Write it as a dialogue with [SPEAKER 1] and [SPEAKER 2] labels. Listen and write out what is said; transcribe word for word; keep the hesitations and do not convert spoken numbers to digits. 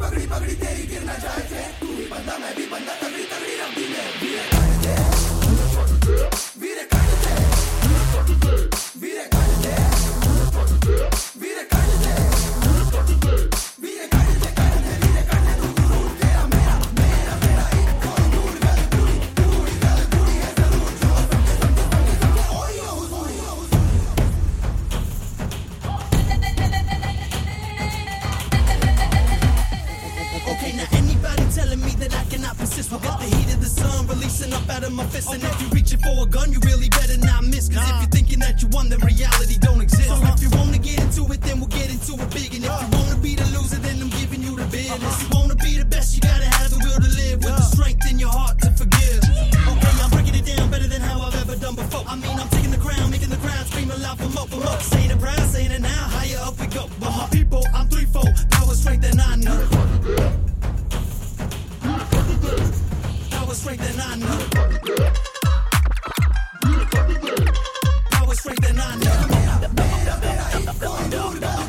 [SPEAKER 1] पगड़ी पगड़ी तेरी गिर ना जाए थे तू ही बंदा मैं भी बंदा तगड़ी तगड़ी रब्बी में वीरे काट दे वीरे काट दे वीरे काट दे वीरे काट दे वीरे काट दे काट दे वीरे काट दे तू दूर तेरा मेरा मेरा मेरा एक और दूर गल दूरी दूरी गल दूरी है जरूर जो समझे समझे समझे समझे ओए ओ ओए ओ
[SPEAKER 2] Okay, now anybody telling me that I cannot persist will get the heat of the sun releasing up out of my fist. And if you're reaching for a gun, you really better not miss. Cause if you're thinking that you won, then reality don't exist. So if you wanna get into it, then we'll get into it big. And if you wanna be the loser, then I'm giving you the business. You wanna be the best, you gotta have the will to live with the strength in your heart to forgive. Okay, I'm breaking it down better than how I've ever done before. I mean, I'm taking the crown, making the crowd scream aloud for more, for more. Saying it proud, saying it now, higher up we go. But my people, I'm threefold, power, strength, and I know. Power, strength, and I know. Power, strength, and I know.